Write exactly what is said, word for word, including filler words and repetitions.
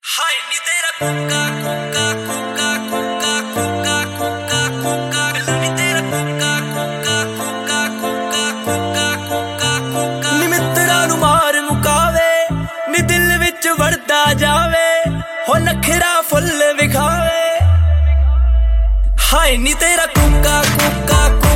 ਹਾਏ ਨੀ ਤੇਰਾ ਕੁੱਕਾ ਕੁੱਕਾ ਕੁੱਕਾ ਕੁੱਕਾ ਕੁੱਕਾ ਕੁੱਕਾ ਕੁੱਕਾ ਨੀ ਤੇਰਾ ਕੁੱਕਾ ਕੁੱਕਾ ਕੁੱਕਾ ਕੁੱਕਾ ਕੁੱਕਾ ਕੁੱਕਾ ਕੁੱਕਾ ਨੀ ਮਿੱਤਰਾਂ ਨੂੰ ਮਾਰ ਮੁਕਾਵੇ ਨੀ ਦਿਲ ਵਿੱਚ ਵੜਦਾ ਜਾਵੇ ਹੋ ਨਖਰਾ ਫੁੱਲ ਵਿਖਾਵੇ ਹਾਏ ਨੀ ਤੇਰਾ ਕੁੱਕਾ ਕੁੱਕਾ